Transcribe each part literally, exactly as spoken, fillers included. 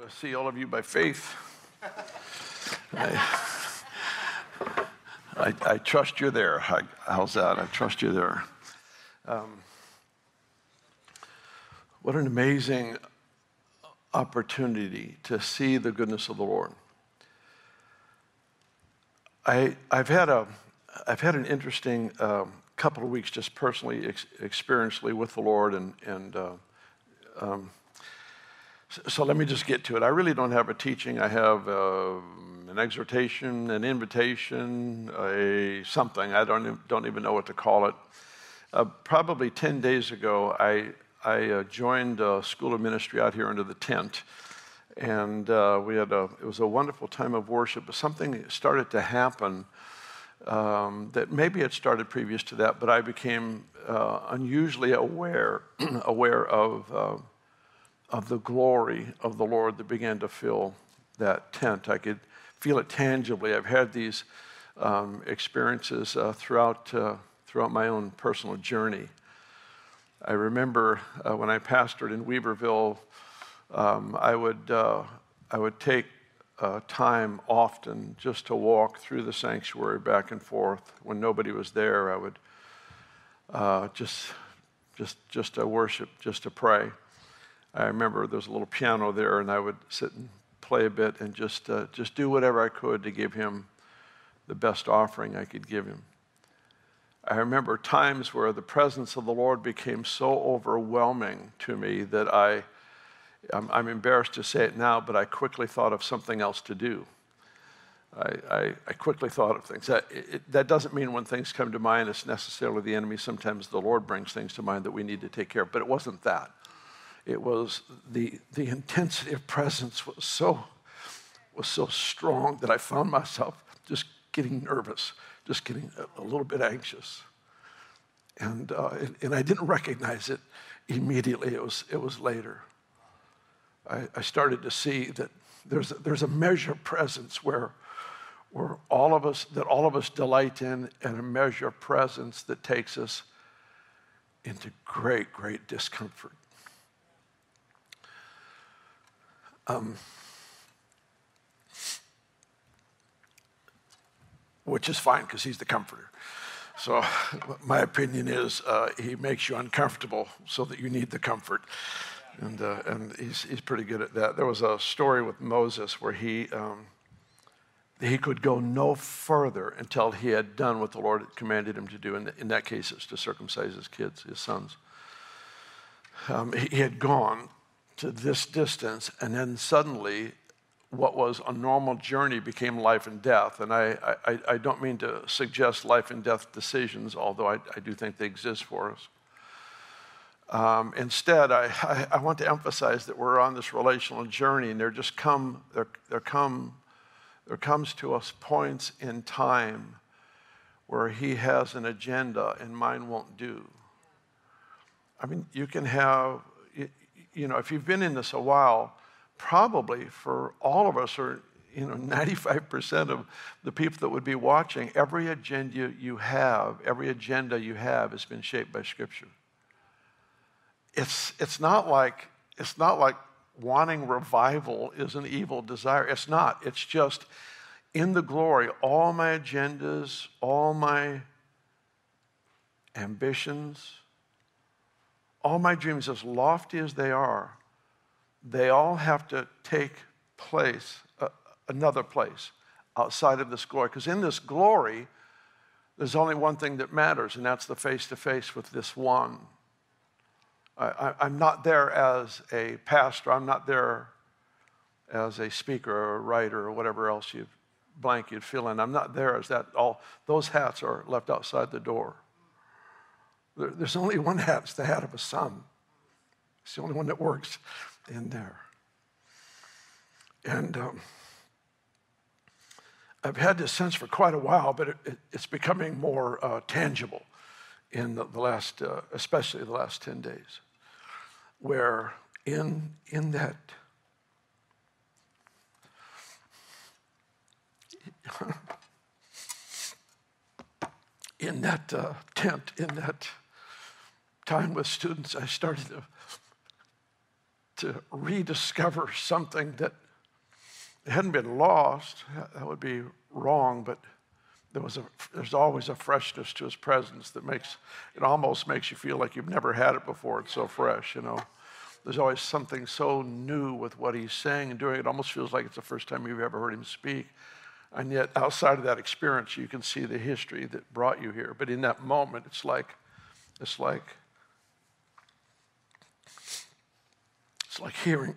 to see all of you by faith. I, I, I trust you're there. I, how's that? I trust you're there. Um, what an amazing opportunity to see the goodness of the Lord. I, I've had a, I've had an interesting um, couple of weeks just personally, ex- experientially with the Lord, and and uh, um, so, so let me just get to it. I really don't have a teaching. I have uh, an exhortation, an invitation, a something. I don't even, don't even know what to call it. Uh, probably ten days ago, I I uh, joined a school of ministry out here under the tent. And uh, we had a, it was a wonderful time of worship, but something started to happen um, that maybe it started previous to that, but I became uh, unusually aware, aware of, uh, of the glory of the Lord that began to fill that tent. I could feel it tangibly. I've had these um, experiences uh, throughout, uh, throughout my own personal journey. I remember uh, when I pastored in Weaverville, Um, I would uh, I would take uh, time often just to walk through the sanctuary back and forth. When nobody was there, I would uh, just just just to worship, just to pray. I remember there was a little piano there, and I would sit and play a bit and just uh, just do whatever I could to give Him the best offering I could give Him. I remember times where the presence of the Lord became so overwhelming to me that I. I'm, I'm embarrassed to say it now, but I quickly thought of something else to do. I, I, I quickly thought of things. That, it, that doesn't mean when things come to mind, it's necessarily the enemy. Sometimes the Lord brings things to mind that we need to take care of, but it wasn't that. It was the, the intensity of presence was so, was so strong that I found myself just getting nervous, just getting a, a little bit anxious. And, uh, and, and I didn't recognize it immediately. It was, it was later. I, I started to see that there's a, there's a measure of presence where, where all of us, that all of us delight in, and a measure of presence that takes us into great, great discomfort. Um, which is fine because He's the comforter. So my opinion is uh, He makes you uncomfortable so that you need the comfort. And uh, and he's he's pretty good at that. There was a story with Moses where he um, he could go no further until he had done what the Lord had commanded him to do. In, in that case, it's to circumcise his kids, his sons. Um, he, he had gone to this distance, and then suddenly, what was a normal journey became life and death. And I I, I don't mean to suggest life and death decisions, although I, I do think they exist for us. Um, instead, I, I, I want to emphasize that we're on this relational journey, and there just come there there come there comes to us points in time where He has an agenda and mine won't do. I mean, you can have, you, you know, if you've been in this a while, probably for all of us, or you know, ninety-five percent of the people that would be watching, every agenda you have, every agenda you have has been shaped by Scripture. It's it's not like it's not like wanting revival is an evil desire. It's not. It's just in the glory, all my agendas, all my ambitions, all my dreams, as lofty as they are, they all have to take place, uh, another place outside of this glory. Because in this glory, there's only one thing that matters, and that's the face-to-face with this one. I, I'm not there as a pastor. I'm not there as a speaker or a writer or whatever else you blank you'd fill in. I'm not there as that. All those hats are left outside the door. There, there's only one hat. It's the hat of a son. It's the only one that works in there. And um, I've had this sense for quite a while, but it, it, it's becoming more uh, tangible in the, the last, uh, especially the last ten days. Where in in that in that uh, tent, in that time with students, I started to to rediscover something that hadn't been lost. That would be wrong, but there was a, there's always a freshness to his presence that makes, it almost makes you feel like you've never had it before. It's so fresh, you know. There's always something so new with what he's saying and doing. It almost feels like it's the first time you've ever heard him speak. And yet outside of that experience, you can see the history that brought you here. But in that moment, it's like, it's like, it's like hearing,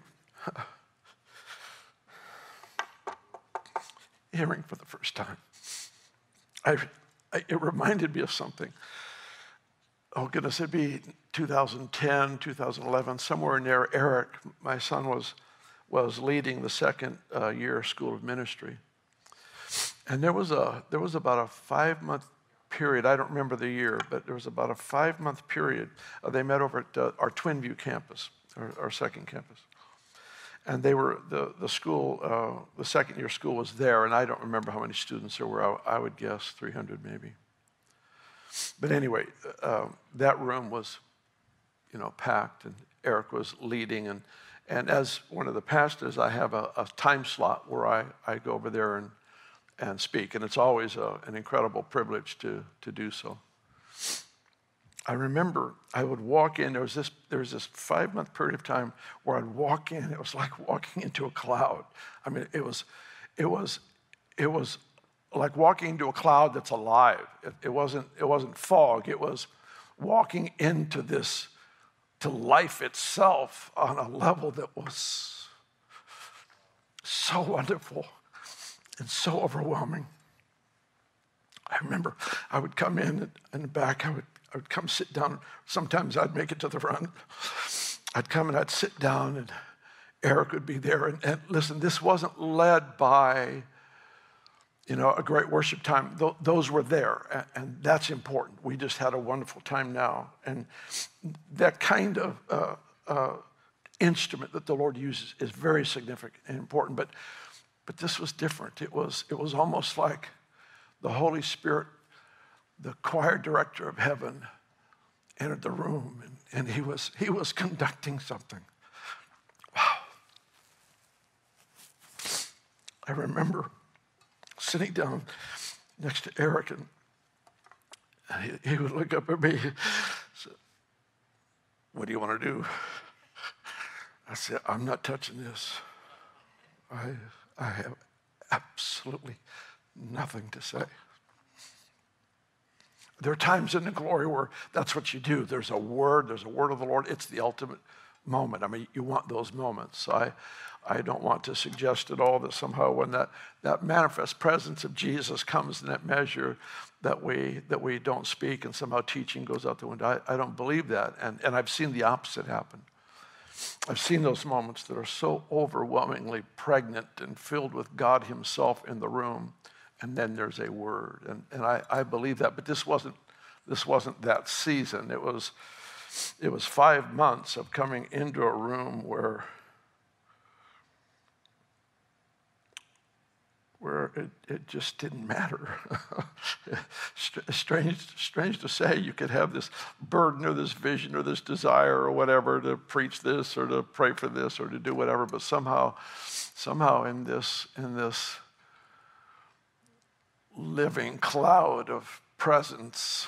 hearing for the first time. I, I, it reminded me of something. Oh goodness, it'd be two thousand ten, two thousand eleven, somewhere in there. Eric, my son, was was leading the second uh, year school of ministry, and there was a there was about a five month period. I don't remember the year, but there was about a five month period. Uh, they met over at uh, our Twinview campus, our, our second campus. And they were, the, the school, uh, the second year school was there, and I don't remember how many students there were. I, I would guess three hundred maybe. But anyway, uh, that room was, you know, packed, and Eric was leading. And, and as one of the pastors, I have a, a time slot where I, I go over there and, and speak, and it's always a, an incredible privilege to, to do so. I remember I would walk in, there was this there was this five-month period of time where I'd walk in, it was like walking into a cloud. I mean, it was, it was, it was like walking into a cloud that's alive. It, it wasn't, it wasn't fog, it was walking into this, to life itself on a level that was so wonderful and so overwhelming. I remember I would come in in the back, I would I would come sit down. Sometimes I'd make it to the front. I'd come and I'd sit down, and Eric would be there. And, and listen, this wasn't led by, you know, a great worship time. Th- those were there, and, and that's important. We just had a wonderful time now. And that kind of uh, uh, instrument that the Lord uses is very significant and important. But but this was different. It was it was almost like the Holy Spirit, the choir director of heaven, entered the room, and, and he was he was conducting something. Wow. I remember sitting down next to Eric, and he, he would look up at me and say, "What do you want to do?" I said, "I'm not touching this. I I have absolutely nothing to say." There are times in the glory where that's what you do. There's a word, there's a word of the Lord. It's the ultimate moment. I mean, you want those moments. I, I don't want to suggest at all that somehow when that, that manifest presence of Jesus comes in that measure that we that we don't speak and somehow teaching goes out the window. I, I don't believe that. And, and I've seen the opposite happen. I've seen those moments that are so overwhelmingly pregnant and filled with God himself in the room. And then there's a word, and, and I, I believe that. But this wasn't this wasn't that season. It was it was five months of coming into a room where where it, it just didn't matter. strange strange to say, you could have this burden or this vision or this desire or whatever to preach this or to pray for this or to do whatever, but somehow somehow in this in this living cloud of presence.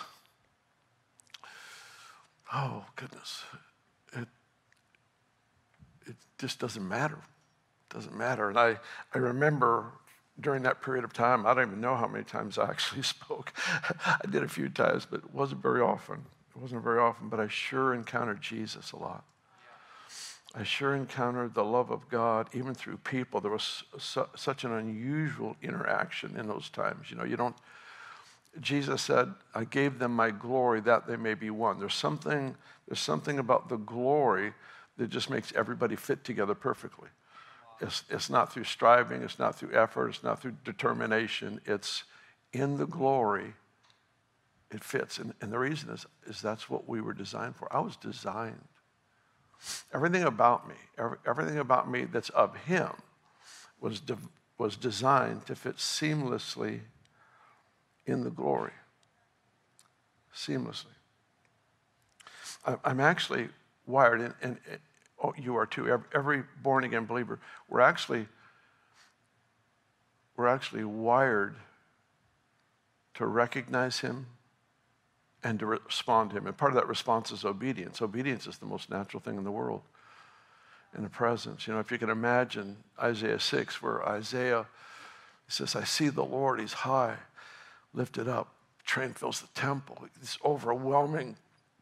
Oh, goodness. It, it just doesn't matter. It doesn't matter. And I, I remember during that period of time, I don't even know how many times I actually spoke. I did a few times, but it wasn't very often. It wasn't very often, but I sure encountered Jesus a lot. I sure encountered the love of God, even through people. There was su- such an unusual interaction in those times. You know, you don't, Jesus said, "I gave them my glory that they may be one." There's something, there's something about the glory that just makes everybody fit together perfectly. It's, it's not through striving, it's not through effort, it's not through determination. It's in the glory, it fits. And, and the reason is, is that's what we were designed for. I was designed. Everything about me, every, everything about me that's of him was, de, was designed to fit seamlessly in the glory. Seamlessly. I, I'm actually wired, and, and oh, you are too. Every, every born-again believer, we're actually, we're actually wired to recognize him and to respond to him. And part of that response is obedience. Obedience is the most natural thing in the world, in the presence. You know, if you can imagine Isaiah six, where Isaiah says, I see the Lord, he's high, lifted up, train fills the temple. This overwhelming,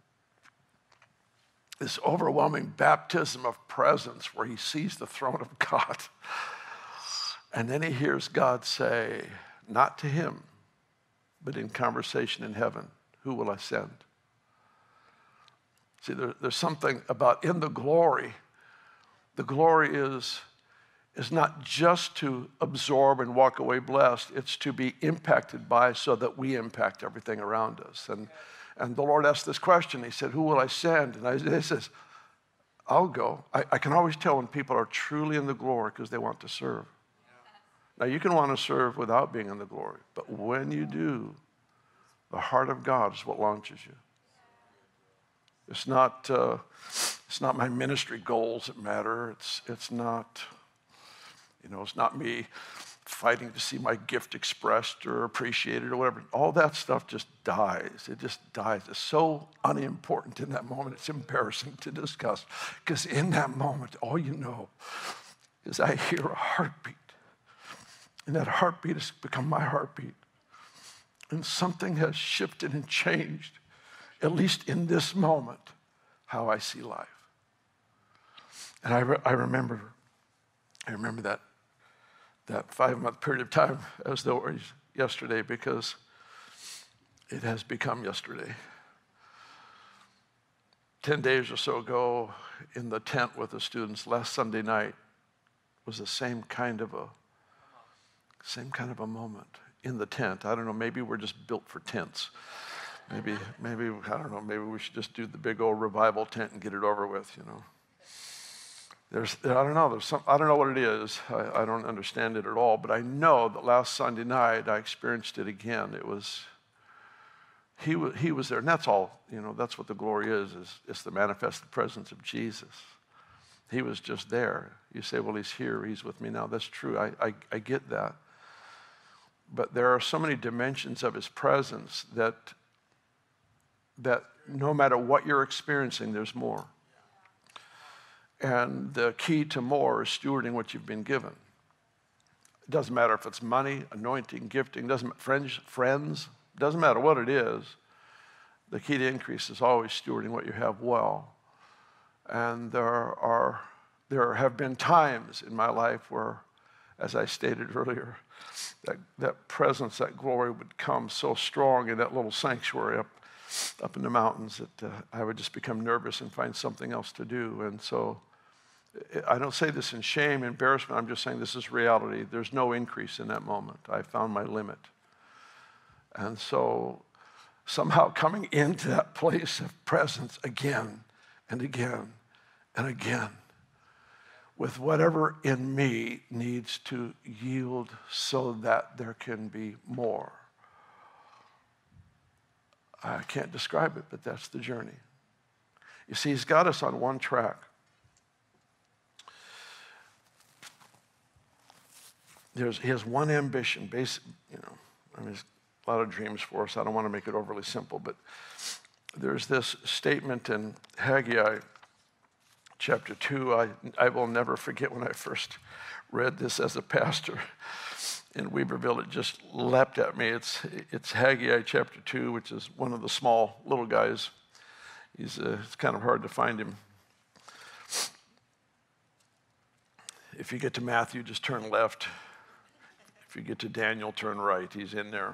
this overwhelming baptism of presence where he sees the throne of God. And then he hears God say, not to him, but in conversation in heaven, who will I send? See, there, there's something about in the glory. The glory is, is not just to absorb and walk away blessed. It's to be impacted by so that we impact everything around us. And, and the Lord asked this question. He said, who will I send? And Isaiah says, I'll go. I, I can always tell when people are truly in the glory because they want to serve. Now, you can want to serve without being in the glory. But when you do, the heart of God is what launches you. It's not, uh, it's not my ministry goals that matter. It's, it's not, you know, it's not me fighting to see my gift expressed or appreciated or whatever. All that stuff just dies. It just dies. It's so unimportant in that moment. It's embarrassing to discuss because in that moment, all you know is I hear a heartbeat. And that heartbeat has become my heartbeat. And something has shifted and changed, at least in this moment, how I see life. And I, re- I remember, I remember that that five-month period of time as though it was yesterday, because it has become yesterday. Ten days or so ago, in the tent with the students, last Sunday night was the same kind of a same kind of a moment. In the tent. I don't know, maybe we're just built for tents. Maybe, maybe, I don't know, maybe we should just do the big old revival tent and get it over with, you know. There's, I don't know, there's some, I don't know what it is. I, I don't understand it at all, but I know that last Sunday night I experienced it again. It was, he was, he was there, and that's all, you know, that's what the glory is, is it's the manifested presence of Jesus. He was just there. You say, well, he's here, he's with me now. That's true, I, I, I get that. But there are so many dimensions of his presence that, that no matter what you're experiencing, there's more. And the key to more is stewarding what you've been given. It doesn't matter if it's money, anointing, gifting, doesn't friends, friends, doesn't matter what it is. The key to increase is always stewarding what you have well. And there are there have been times in my life where, as I stated earlier, that, that presence, that glory would come so strong in that little sanctuary up, up in the mountains that uh, I would just become nervous and find something else to do. And so I don't say this in shame, embarrassment. I'm just saying this is reality. There's no increase in that moment. I found my limit. And so somehow coming into that place of presence again and again and again, with whatever in me needs to yield so that there can be more. I can't describe it, but that's the journey. You see, he's got us on one track. There's, he has one ambition, basic, you know, I mean, there's a lot of dreams for us. I don't want to make it overly simple, but there's this statement in Haggai chapter two. I, I will never forget when I first read this as a pastor in Weaverville. It just leapt at me. It's, it's Haggai chapter two, which is one of the small little guys. He's, uh, it's kind of hard to find him. If you get to Matthew, just turn left. If you get to Daniel, turn right. He's in there.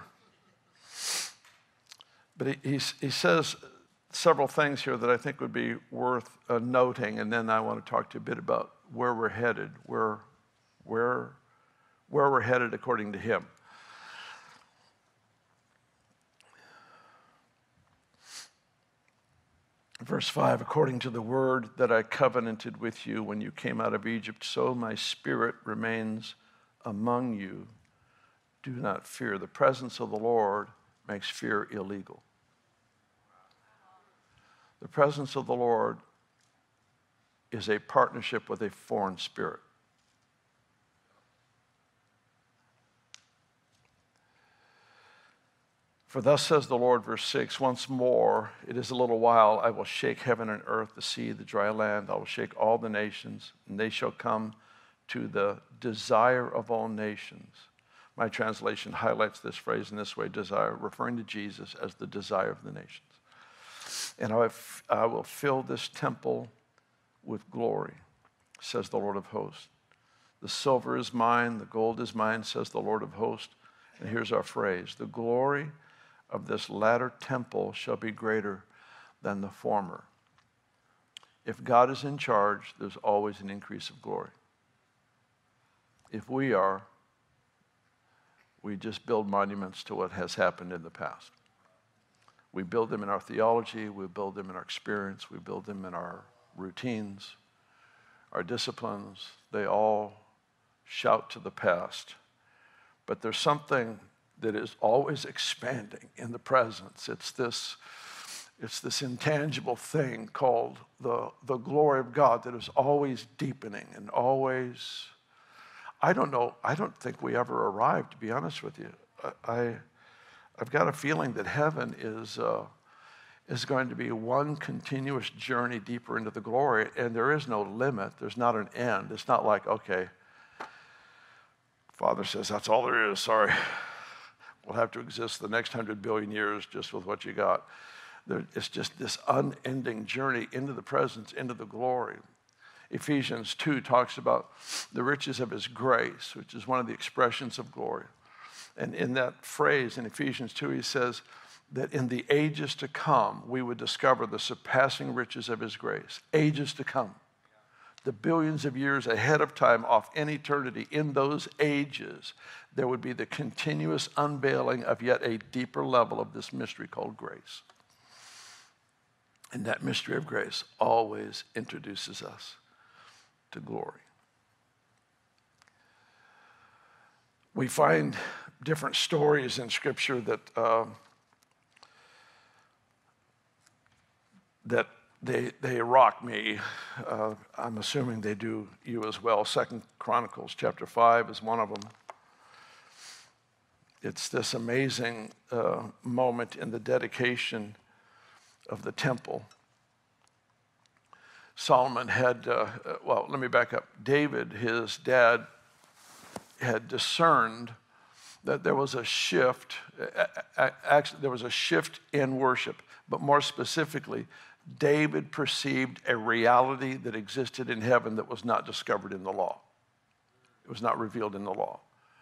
But he, he's, he says several things here that I think would be worth uh, noting, and then I want to talk to you a bit about where we're headed, where, where, where we're headed according to him. Verse five, according to the word that I covenanted with you when you came out of Egypt, so my spirit remains among you. Do not fear. The presence of the Lord makes fear illegal. The presence of the Lord is a partnership with a foreign spirit. For thus says the Lord, verse six, once more, it is a little while, I will shake heaven and earth, the sea, the dry land. I will shake all the nations, and they shall come to the desire of all nations. My translation highlights this phrase in this way, desire, referring to Jesus as the desire of the nations. And I, I will fill this temple with glory, says the Lord of hosts. The silver is mine, the gold is mine, says the Lord of hosts. And here's our phrase, the glory of this latter temple shall be greater than the former. If God is in charge, there's always an increase of glory. If we are, we just build monuments to what has happened in the past. We build them in our theology, we build them in our experience, we build them in our routines, our disciplines. They all shout to the past. But there's something that is always expanding in the presence. It's this, it's this intangible thing called the, the glory of God that is always deepening and always, I don't know, I don't think we ever arrived, to be honest with you. I, I've got a feeling that heaven is, uh, is going to be one continuous journey deeper into the glory, and there is no limit. There's not an end. It's not like, okay, Father says, that's all there is, sorry. We'll have to exist the next hundred billion years just with what you got. There, it's just this unending journey into the presence, into the glory. Ephesians two talks about the riches of his grace, which is one of the expressions of glory. And in that phrase in Ephesians two, he says that in the ages to come, we would discover the surpassing riches of his grace. Ages to come. The billions of years ahead of time, off in eternity, in those ages, there would be the continuous unveiling of yet a deeper level of this mystery called grace. And that mystery of grace always introduces us to glory. We find different stories in Scripture that uh, that They, they rock me. Uh, I'm assuming they do you as well. Second Chronicles chapter five is one of them. It's this amazing uh, moment in the dedication of the temple. Solomon had, uh, well, let me back up. David, his dad, had discerned that there was a shift. Actually, there was a shift in worship, but more specifically, David perceived a reality that existed in heaven that was not discovered in the law. It was not revealed in the law.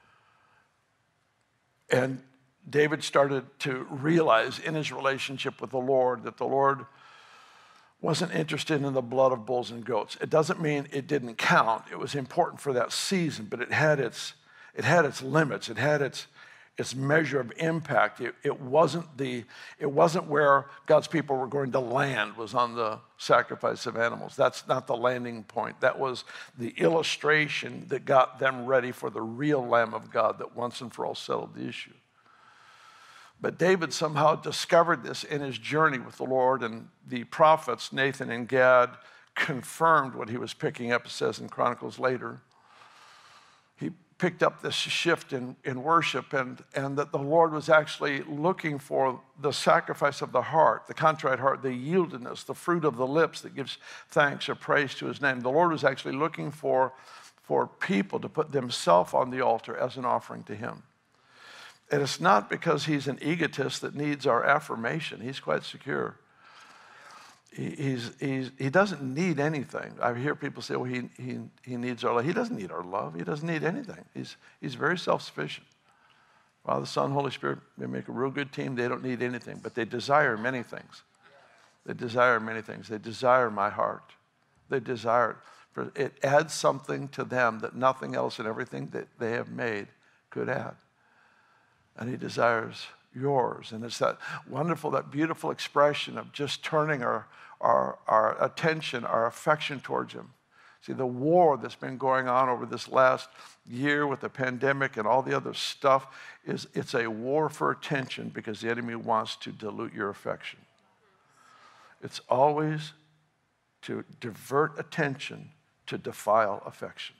And David started to realize in his relationship with the Lord that the Lord wasn't interested in the blood of bulls and goats. It doesn't mean it didn't count. It was important for that season, but it had its, it had its limits. It had its its measure of impact. It, it wasn't the, it wasn't where God's people were going to land, was on the sacrifice of animals. That's not the landing point. That was the illustration that got them ready for the real Lamb of God that once and for all settled the issue. But David somehow discovered this in his journey with the Lord, and the prophets, Nathan and Gad, confirmed what he was picking up, it says in Chronicles later. He picked up this shift in, in worship, and, and that the Lord was actually looking for the sacrifice of the heart, the contrite heart, the yieldedness, the fruit of the lips that gives thanks or praise to his name. The Lord was actually looking for, for people to put themselves on the altar as an offering to him. And it's not because he's an egotist that needs our affirmation. He's quite secure. He's, he's, he doesn't need anything. I hear people say, well, he, he, he needs our love. He doesn't need our love. He doesn't need anything. He's, he's very self-sufficient. Father, Son, Holy Spirit, they make a real good team. They don't need anything, but they desire many things. They desire many things. They desire my heart. They desire it. It adds something to them that nothing else and everything that they have made could add. And he desires yours. And it's that wonderful, that beautiful expression of just turning our, our, our attention, our affection towards him. See, the war that's been going on over this last year with the pandemic and all the other stuff, is it's a war for attention because the enemy wants to dilute your affection. It's always to divert attention, to defile affection.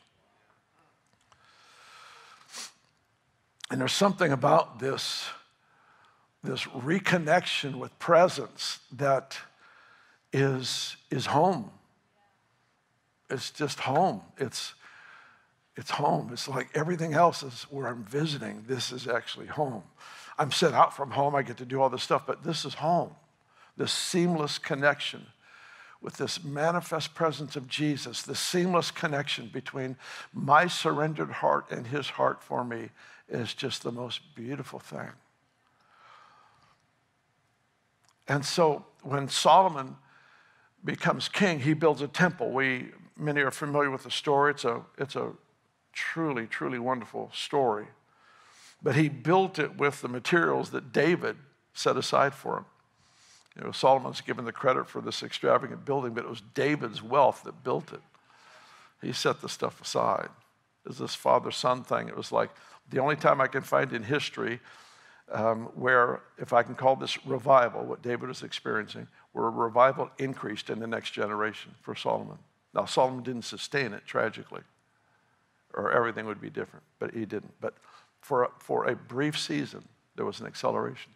And there's something about this, this reconnection with presence that is, is home. It's just home. It's, it's home. It's like everything else is where I'm visiting. This is actually home. I'm set out from home. I get to do all this stuff, but this is home. This seamless connection with this manifest presence of Jesus, the seamless connection between my surrendered heart and his heart for me is just the most beautiful thing. And so when Solomon becomes king, he builds a temple. We, many are familiar with the story. It's a, it's a truly, truly wonderful story. But he built it with the materials that David set aside for him. You know, Solomon's given the credit for this extravagant building, but it was David's wealth that built it. He set the stuff aside. It was this father-son thing. It was like the only time I can find in history um, where, if I can call this revival, what David was experiencing, where a revival increased in the next generation for Solomon. Now, Solomon didn't sustain it, tragically, or everything would be different, but he didn't. But for a, for a brief season, there was an acceleration.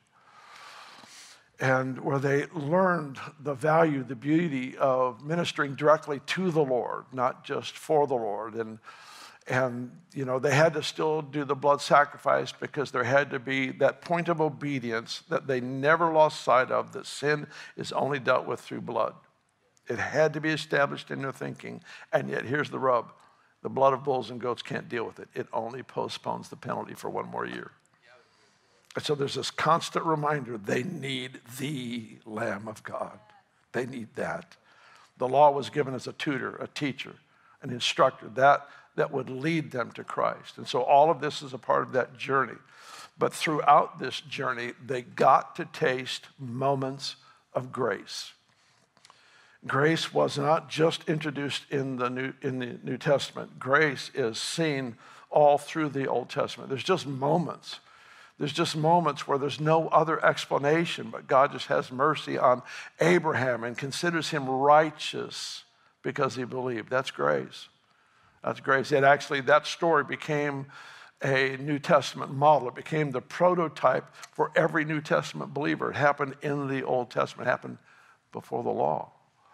And where they learned the value, the beauty of ministering directly to the Lord, not just for the Lord. And, and you know, they had to still do the blood sacrifice because there had to be that point of obedience that they never lost sight of, that sin is only dealt with through blood. It had to be established in their thinking. And yet, here's the rub. The blood of bulls and goats can't deal with it. It only postpones the penalty for one more year. And so there's this constant reminder, they need the Lamb of God. They need that. The law was given as a tutor, a teacher, an instructor, that, that would lead them to Christ. And so all of this is a part of that journey. But throughout this journey, they got to taste moments of grace. Grace was not just introduced in the New, in the New Testament. Grace is seen all through the Old Testament. There's just moments. There's just moments where there's no other explanation, but God just has mercy on Abraham and considers him righteous because he believed. That's grace. That's grace. It actually, that story became a New Testament model. It became the prototype for every New Testament believer. It happened in the Old Testament. It happened before the law.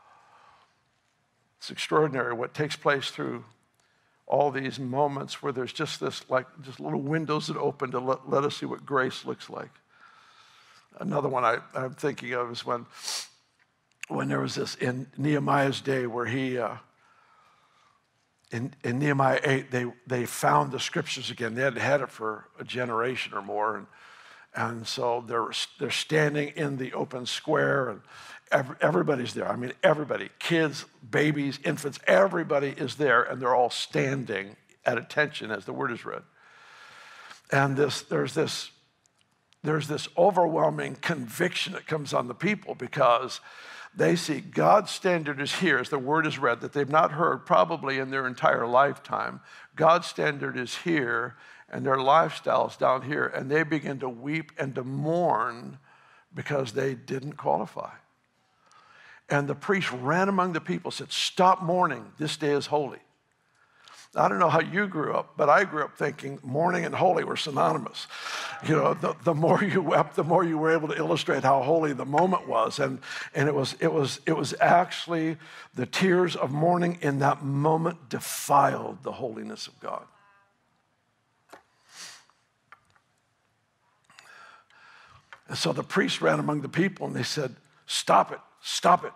It's extraordinary what takes place through all these moments where there's just this, like, just little windows that open to let, let us see what grace looks like. Another one I, I'm thinking of is when, when there was this in Nehemiah's day where he, uh, in, in Nehemiah eight, they, they found the scriptures again. They had had it for a generation or more. And, and so they're, they're standing in the open square, and everybody's there. I mean, everybody, kids, babies, infants, everybody is there, and they're all standing at attention as the word is read. And this, there's this, there's this overwhelming conviction that comes on the people because they see God's standard is here as the word is read that they've not heard probably in their entire lifetime. God's standard is here, and their lifestyle is down here, and they begin to weep and to mourn because they didn't qualify. And the priest ran among the people, said, "Stop mourning, this day is holy." I don't know how you grew up, but I grew up thinking mourning and holy were synonymous. You know, the, the more you wept, the more you were able to illustrate how holy the moment was. And, and it was, it was, it was actually the tears of mourning in that moment defiled the holiness of God. And so the priest ran among the people and they said, "Stop it. Stop it.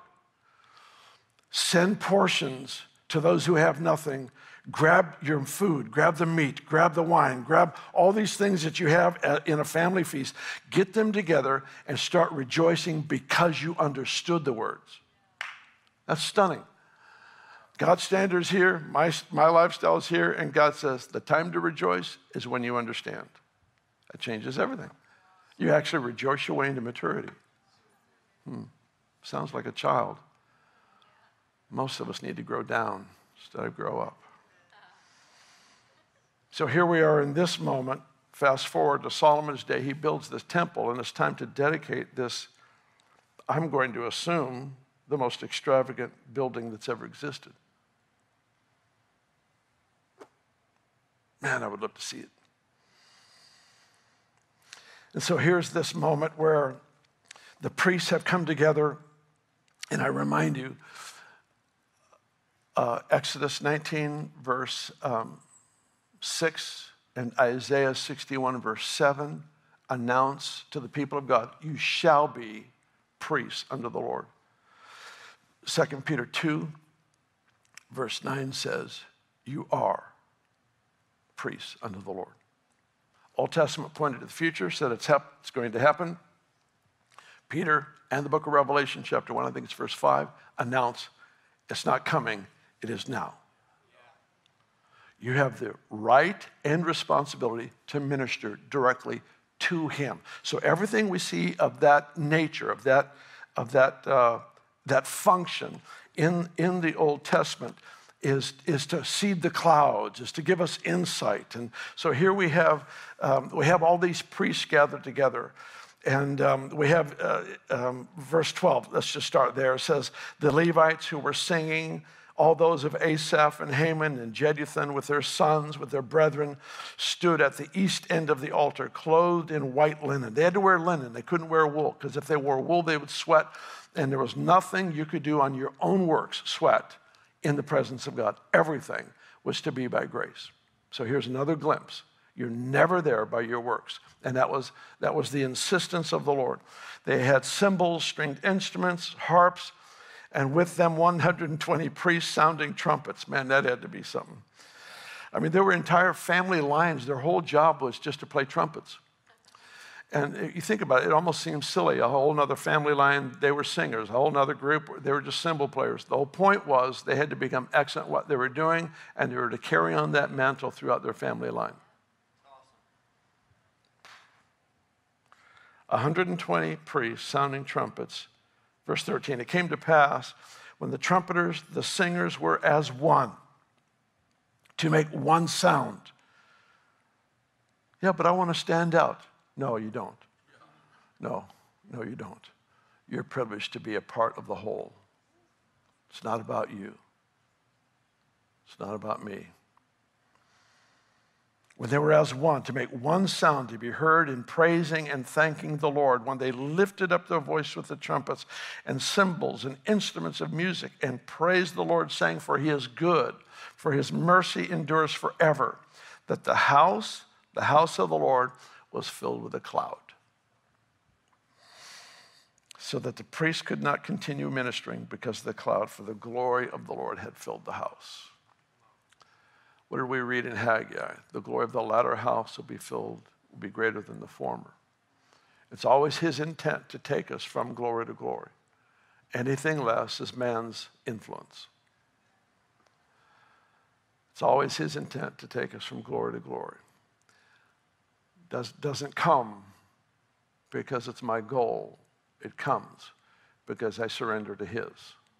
Send portions to those who have nothing. Grab your food, grab the meat, grab the wine, grab all these things that you have in a family feast. Get them together and start rejoicing because you understood the words." That's stunning. God's standard is here, my, my lifestyle is here, and God says the time to rejoice is when you understand. That changes everything. You actually rejoice your way into maturity. Hmm. Sounds like a child. Most of us need to grow down instead of grow up. So here we are in this moment. Fast forward to Solomon's day. He builds this temple, and it's time to dedicate this, I'm going to assume, the most extravagant building that's ever existed. Man, I would love to see it. And so here's this moment where the priests have come together, and I remind you, uh, Exodus nineteen, verse um, six, and Isaiah sixty-one, verse seven, announce to the people of God, you shall be priests unto the Lord. Second Peter two, verse nine says, you are priests unto the Lord. Old Testament pointed to the future, said it's, hap- it's going to happen. Peter and the book of Revelation, chapter one, I think it's verse five, announce it's not coming, it is now. You have the right and responsibility to minister directly to him. So everything we see of that nature, of that, of that, uh, that function in, in the Old Testament is, is to seed the clouds, is to give us insight. And so here we have, um, we have all these priests gathered together. And um, we have uh, um, verse twelve, let's just start there. It says, the Levites who were singing, all those of Asaph and Haman and Jeduthun with their sons, with their brethren, stood at the east end of the altar, clothed in white linen. They had to wear linen. They couldn't wear wool, because if they wore wool, they would sweat. And there was nothing you could do on your own works, sweat, in the presence of God. Everything was to be by grace. So here's another glimpse. You're never there by your works. And that was, that was the insistence of the Lord. They had cymbals, stringed instruments, harps, and with them one hundred twenty priests sounding trumpets. Man, that had to be something. I mean, there were entire family lines. Their whole job was just to play trumpets. And you think about it, it almost seems silly. A whole other family line, they were singers. A whole other group, they were just cymbal players. The whole point was they had to become excellent at what they were doing, and they were to carry on that mantle throughout their family line. one hundred twenty priests sounding trumpets. Verse thirteen, it came to pass when the trumpeters, the singers were as one to make one sound. Yeah, but I want to stand out. No, you don't. No, no, you don't. You're privileged to be a part of the whole. It's not about you. It's not about me. When they were as one, to make one sound to be heard in praising and thanking the Lord, when they lifted up their voice with the trumpets and cymbals and instruments of music and praised the Lord, saying, for he is good, for his mercy endures forever, that the house, the house of the Lord was filled with a cloud, so that the priest could not continue ministering because of the cloud, for the glory of the Lord had filled the house. What did we read in Haggai? The glory of the latter house will be filled, will be greater than the former. It's always his intent to take us from glory to glory. Anything less is man's influence. It's always his intent to take us from glory to glory. Does, doesn't come because it's my goal. It comes because I surrender to his.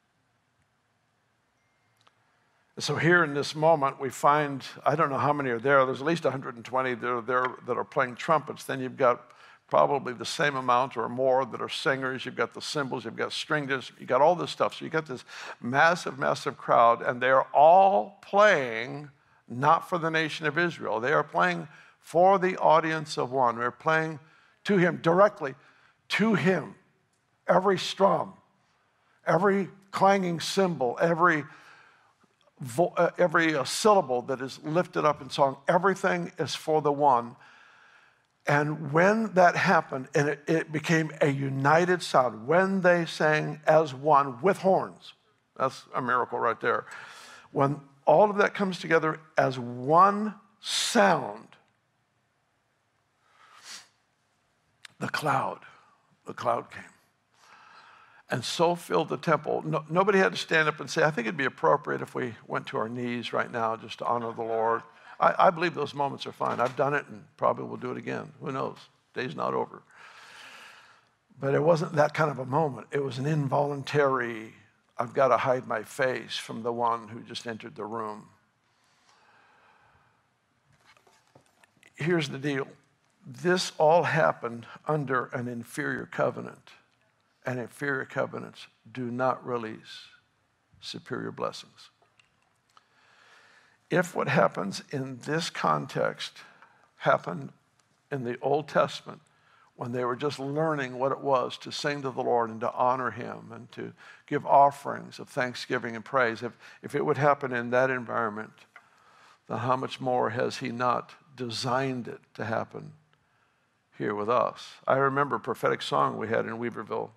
So here in this moment, we find, I don't know how many are there. There's at least one hundred twenty that are there that are playing trumpets. Then you've got probably the same amount or more that are singers. You've got the cymbals. You've got stringed instruments. You've got all this stuff. So you've got this massive, massive crowd, and they're all playing not for the nation of Israel. They are playing for the audience of one. They're playing to him, directly to him. Every strum, every clanging cymbal, every Vo- uh, every uh, syllable that is lifted up in song, everything is for the one. And when that happened, and it, it became a united sound, when they sang as one with horns, that's a miracle right there. When all of that comes together as one sound, the cloud, the cloud came. And so filled the temple. No, nobody had to stand up and say, I think it'd be appropriate if we went to our knees right now just to honor the Lord. I, I believe those moments are fine. I've done it and probably will do it again. Who knows? Day's not over. But it wasn't that kind of a moment. It was an involuntary, I've got to hide my face from the one who just entered the room. Here's the deal. This all happened under an inferior covenant. and inferior covenants do not release superior blessings. If what happens in this context happened in the Old Testament, when they were just learning what it was to sing to the Lord and to honor him and to give offerings of thanksgiving and praise, if, if it would happen in that environment, then how much more has he not designed it to happen here with us? I remember a prophetic song we had in Weaverville.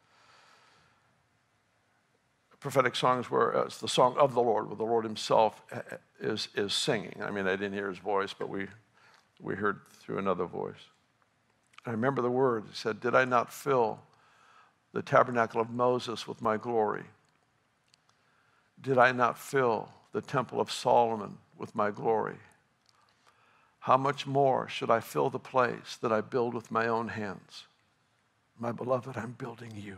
Prophetic songs where uh, it's the song of the Lord, where the Lord himself is, is singing. I mean, I didn't hear his voice, but we, we heard through another voice. I remember the word. It said, did I not fill the tabernacle of Moses with my glory? Did I not fill the temple of Solomon with my glory? How much more should I fill the place that I build with my own hands? My beloved, I'm building you.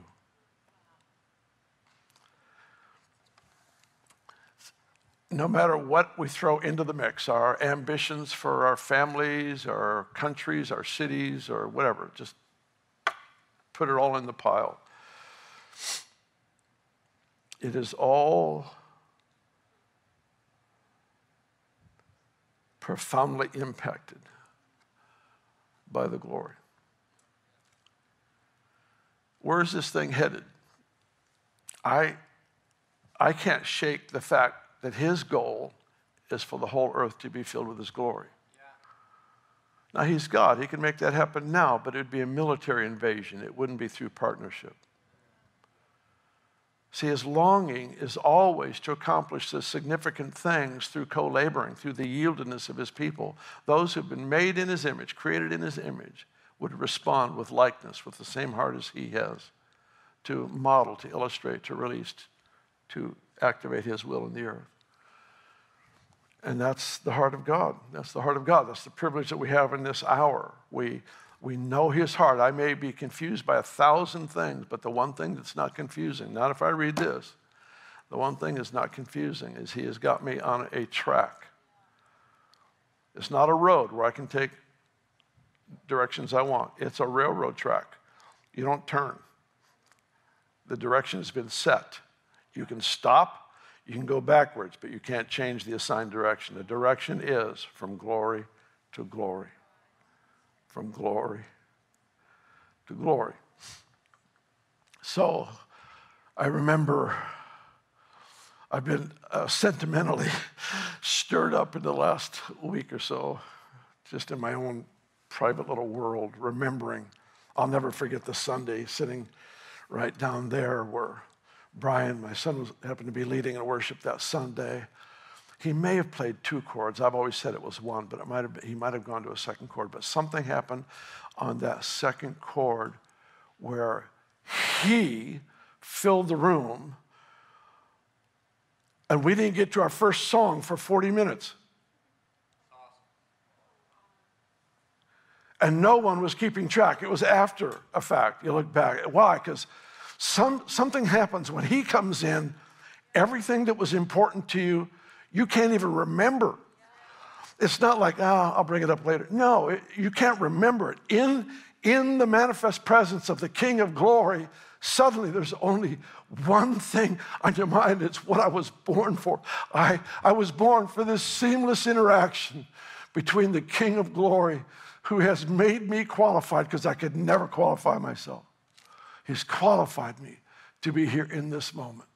No matter what we throw into the mix, our ambitions for our families, our countries, our cities, or whatever, just put it all in the pile. It is all profoundly impacted by the glory. Where is this thing headed? I, I can't shake the fact that his goal is for the whole earth to be filled with his glory. Yeah. Now, he's God. He can make that happen now, but it would be a military invasion. It wouldn't be through partnership. See, his longing is always to accomplish the significant things through co-laboring, through the yieldedness of his people. Those who have been made in his image, created in his image, would respond with likeness, with the same heart as he has, to model, to illustrate, to release, to activate his will in the earth. And that's the heart of God. That's the heart of God. That's the privilege that we have in this hour. We, we know his heart. I may be confused by a thousand things, but the one thing that's not confusing, not if I read this, the one thing that's not confusing is he has got me on a track. It's not a road where I can take directions I want. It's a railroad track. You don't turn. The direction has been set. You can stop, you can go backwards, but you can't change the assigned direction. The direction is from glory to glory. From glory to glory. So I remember I've been uh, sentimentally stirred up in the last week or so, just in my own private little world, remembering. I'll never forget the Sunday sitting right down there where Brian, my son, was, happened to be leading in worship that Sunday. He may have played two chords. I've always said it was one, but it might have been, he might have gone to a second chord. But something happened on that second chord where he filled the room, and we didn't get to our first song for forty minutes. And no one was keeping track. It was after a fact. You look back. Why? Because Some, something happens when he comes in, everything that was important to you, you can't even remember. It's not like, ah, oh, I'll bring it up later. No, it, you can't remember it. In, in the manifest presence of the King of Glory, suddenly there's only one thing on your mind. It's what I was born for. I, I was born for this seamless interaction between the King of Glory, who has made me qualified, because I could never qualify myself. He's qualified me to be here in this moment.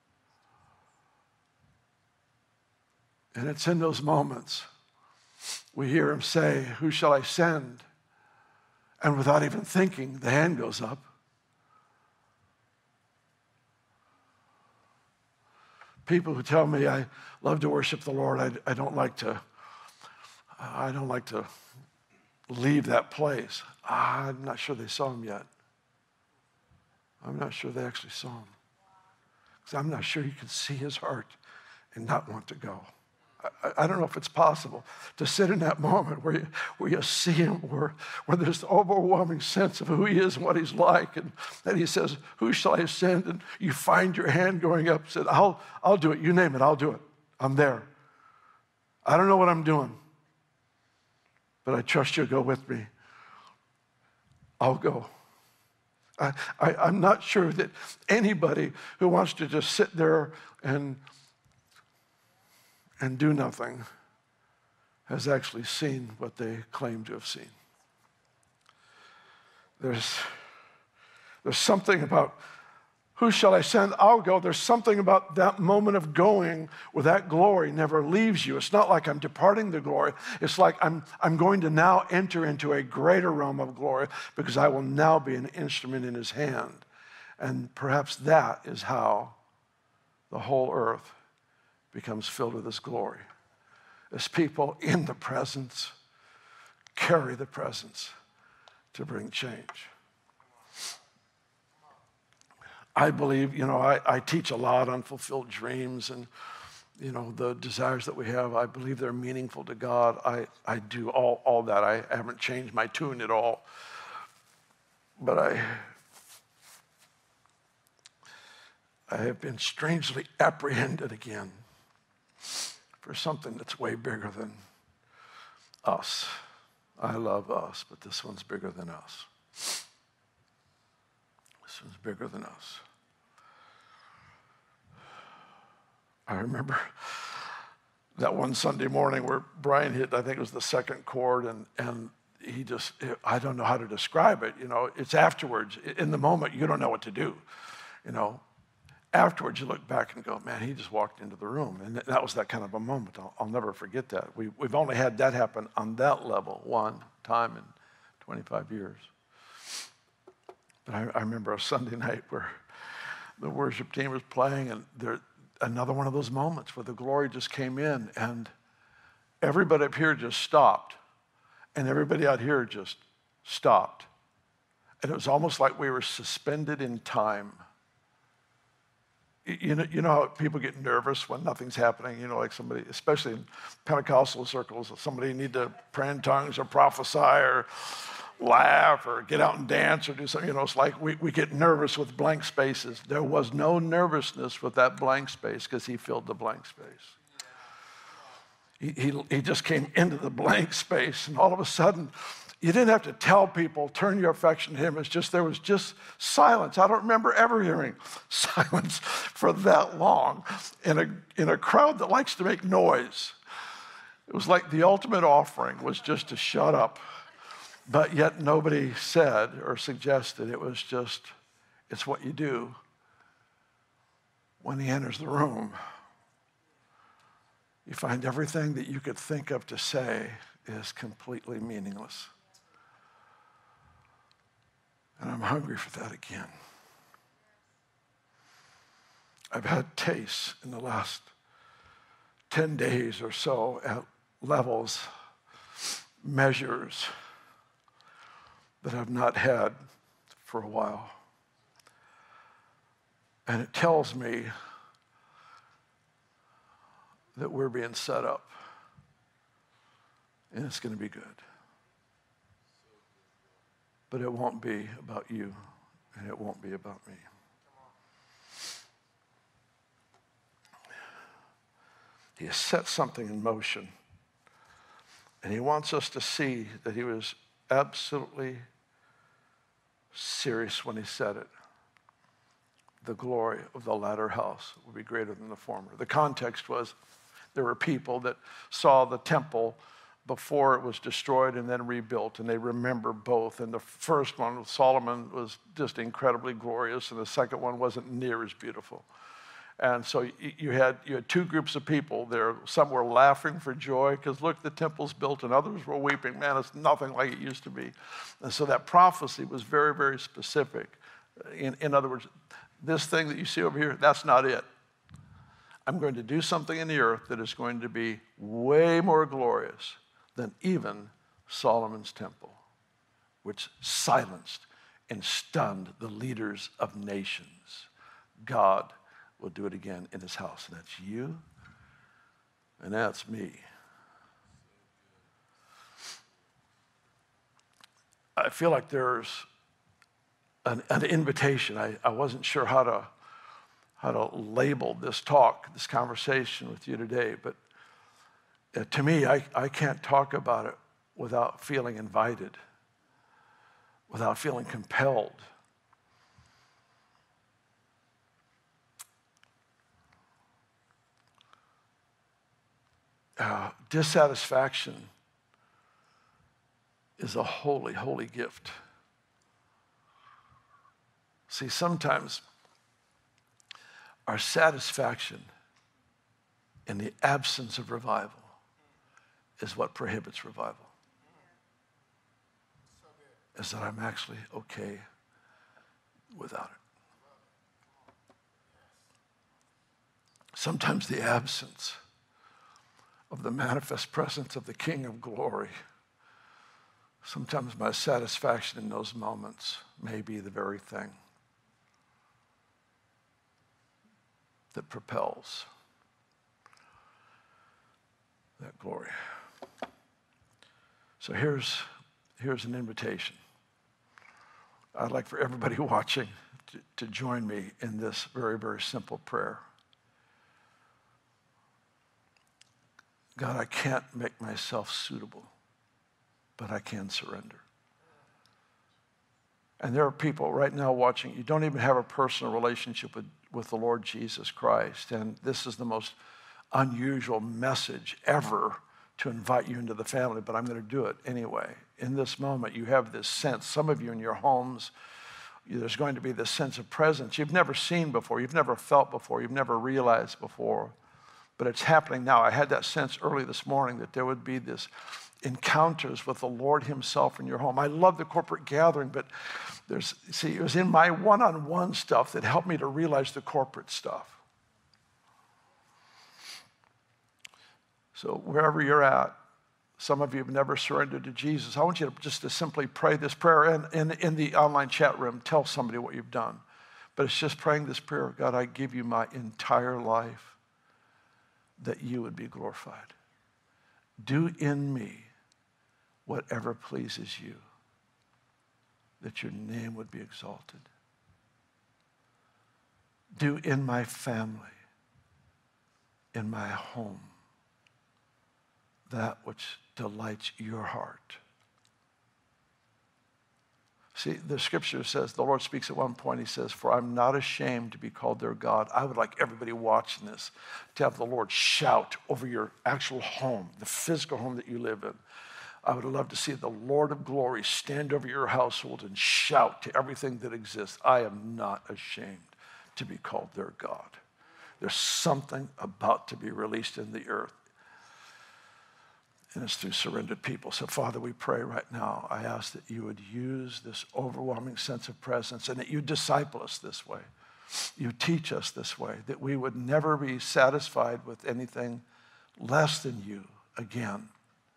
And it's in those moments we hear him say, who shall I send? And without even thinking, the hand goes up. People who tell me I love to worship the Lord, I, I don't like to, I don't like to leave that place. Ah, I'm not sure they saw him yet. I'm not sure they actually saw him. Because I'm not sure you can see his heart and not want to go. I, I don't know if it's possible to sit in that moment where you, where you see him, where, where there's the overwhelming sense of who he is and what he's like. And then he says, who shall I send? And you find your hand going up, said, I'll, I'll do it. You name it, I'll do it. I'm there. I don't know what I'm doing, but I trust you'll go with me. I'll go. I, I, I'm not sure that anybody who wants to just sit there and, and do nothing has actually seen what they claim to have seen. There's, there's something about, who shall I send? I'll go. There's something about that moment of going where that glory never leaves you. It's not like I'm departing the glory. It's like I'm, I'm going to now enter into a greater realm of glory because I will now be an instrument in his hand. And perhaps that is how the whole earth becomes filled with his glory. As people in the presence carry the presence to bring change. I believe, you know, I, I teach a lot on fulfilled dreams and, you know, the desires that we have. I believe they're meaningful to God. I, I do all, all that. I haven't changed my tune at all. But I, I have been strangely apprehended again for something that's way bigger than us. I love us, but this one's bigger than us. This one's bigger than us. I remember that one Sunday morning where Brian hit, I think it was the second chord, and, and he just, I don't know how to describe it. You know, it's afterwards. In the moment, you don't know what to do. You know, afterwards, you look back and go, man, he just walked into the room. And that was that kind of a moment. I'll, I'll never forget that. We, we've only had that happen on that level one time in twenty-five years. But I, I remember a Sunday night where the worship team was playing, and there, another one of those moments where the glory just came in, and everybody up here just stopped, and everybody out here just stopped. And it was almost like we were suspended in time. You know, you know how people get nervous when nothing's happening, you know, like somebody, especially in Pentecostal circles, somebody need to pray in tongues or prophesy or laugh or get out and dance or do something. You know, it's like we, we get nervous with blank spaces. There was no nervousness with that blank space because he filled the blank space. He, he, he just came into the blank space, and all of a sudden, you didn't have to tell people, turn your affection to him. It's just, there was just silence. I don't remember ever hearing silence for that long in a, in a crowd that likes to make noise. It was like the ultimate offering was just to shut up. But yet nobody said or suggested. It was just, it's what you do when he enters the room. You find everything that you could think of to say is completely meaningless. And I'm hungry for that again. I've had tastes in the last ten days or so at levels, measures that I've not had for a while. And it tells me that we're being set up. And it's going to be good. But it won't be about you, and it won't be about me. He has set something in motion, and he wants us to see that he was absolutely serious when he said it. The glory of the latter house will be greater than the former. The context was there were people that saw the temple before it was destroyed and then rebuilt, and they remember both. And the first one with Solomon was just incredibly glorious, and the second one wasn't near as beautiful. And so you had you had two groups of people there. Some were laughing for joy because, look, the temple's built, and others were weeping. Man, it's nothing like it used to be. And so that prophecy was very, very specific. In, in other words, this thing that you see over here, that's not it. I'm going to do something in the earth that is going to be way more glorious than even Solomon's temple, which silenced and stunned the leaders of nations. God will do it again in his house. And that's you, and that's me. I feel like there's an, an invitation. I, I wasn't sure how to how to label this talk, this conversation with you today, but uh, to me, I, I can't talk about it without feeling invited, without feeling compelled. uh, dissatisfaction is a holy, holy gift. See, sometimes our satisfaction in the absence of revival is what prohibits revival. Is that I'm actually okay without it. Sometimes the absence of the manifest presence of the King of Glory, sometimes my satisfaction in those moments may be the very thing that propels that glory. So here's, here's an invitation. I'd like for everybody watching to, to join me in this very, very simple prayer. God, I can't make myself suitable, but I can surrender. And there are people right now watching, you don't even have a personal relationship with, with the Lord Jesus Christ. And this is the most unusual message ever to invite you into the family, but I'm going to do it anyway. In this moment, you have this sense, some of you in your homes, there's going to be this sense of presence you've never seen before, you've never felt before, you've never realized before, but it's happening now. I had that sense early this morning that there would be this encounters with the Lord himself in your home. I love the corporate gathering, but there's, see, it was in my one-on-one stuff that helped me to realize the corporate stuff. So wherever you're at, some of you have never surrendered to Jesus. I want you to just to simply pray this prayer, and in, in the online chat room, tell somebody what you've done. But it's just praying this prayer, God, I give you my entire life that you would be glorified. Do in me whatever pleases you, that your name would be exalted. Do in my family, in my home, that which delights your heart. See, the scripture says, the Lord speaks at one point, he says, for I'm not ashamed to be called their God. I would like everybody watching this to have the Lord shout over your actual home, the physical home that you live in. I would love to see the Lord of glory stand over your household and shout to everything that exists, I am not ashamed to be called their God. There's something about to be released in the earth. And it's through surrendered people. So, Father, we pray right now. I ask that you would use this overwhelming sense of presence and that you disciple us this way. You teach us this way, that we would never be satisfied with anything less than you again.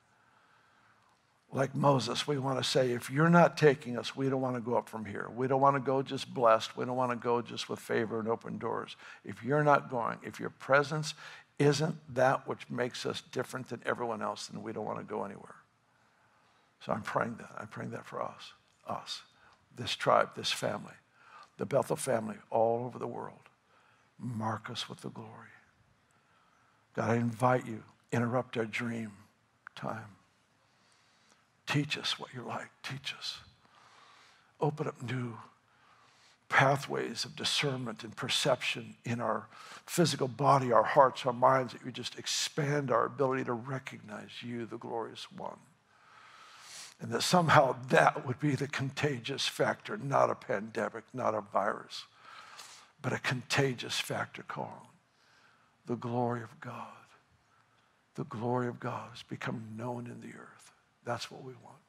Like Moses, we want to say, if you're not taking us, we don't want to go up from here. We don't want to go just blessed. We don't want to go just with favor and open doors. If you're not going, if your presence isn't that which makes us different than everyone else, then we don't want to go anywhere. So I'm praying that. I'm praying that for us, us, this tribe, this family, the Bethel family all over the world. Mark us with the glory. God, I invite you, interrupt our dream time. Teach us what you're like. Teach us. Open up new pathways of discernment and perception in our physical body, our hearts, our minds, that you just expand our ability to recognize you, the glorious one. And that somehow that would be the contagious factor, not a pandemic, not a virus, but a contagious factor called the glory of God. The glory of God has become known in the earth. That's what we want.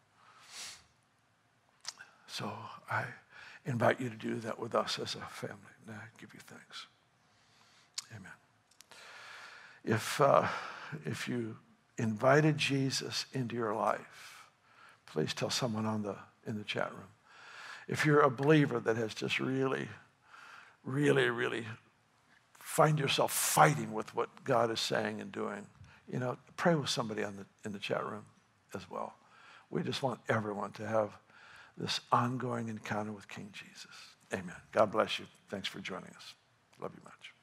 So I invite you to do that with us as a family. And I give you thanks. Amen. If, uh, if you invited Jesus into your life, please tell someone on the, in the chat room. If you're a believer that has just really, really, really find yourself fighting with what God is saying and doing, you know, pray with somebody on the, in the chat room as well. We just want everyone to have this ongoing encounter with King Jesus. Amen. God bless you. Thanks for joining us. Love you much.